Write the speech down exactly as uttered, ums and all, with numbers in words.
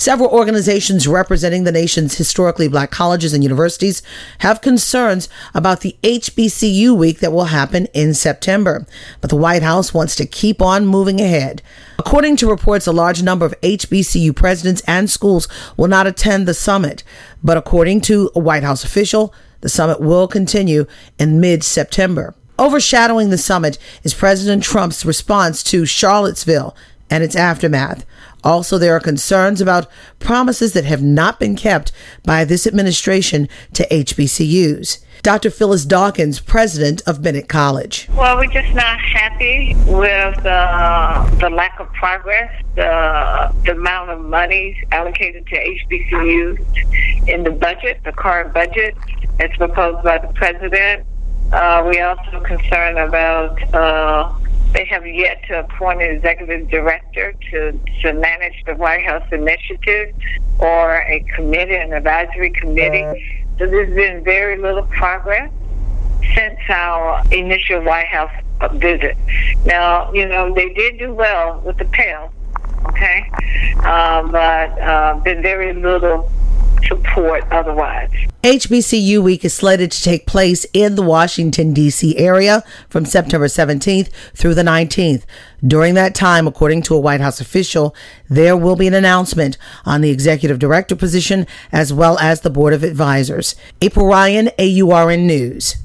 Several organizations representing the nation's historically black colleges and universities have concerns about the H B C U week that will happen in September. But the White House wants to keep on moving ahead. According to reports, a large number of H B C U presidents and schools will not attend the summit. But according to a White House official, the summit will continue in mid-September. Overshadowing the summit is President Trump's response to Charlottesville and its aftermath. Also, there are concerns about promises that have not been kept by this administration to H B C Us. Doctor Phyllis Dawkins, president of Bennett College. Well, we're just not happy with uh, the lack of progress, the, the amount of money allocated to H B C Us in the budget, the current budget as proposed by the president. Uh, we're also concerned about uh, they have yet to appoint an executive director to, to manage the White House initiative or a committee, an advisory committee. So there's been very little progress since our initial White House visit. Now, you know, they did do well with the Pell, okay, uh, but uh, been very little support otherwise. H B C U week is slated to take place in the Washington, D C area from September seventeenth through the nineteenth. During that time, according to a White House official, there will be an announcement on the executive director position as well as the board of advisors. April Ryan, A U R N News.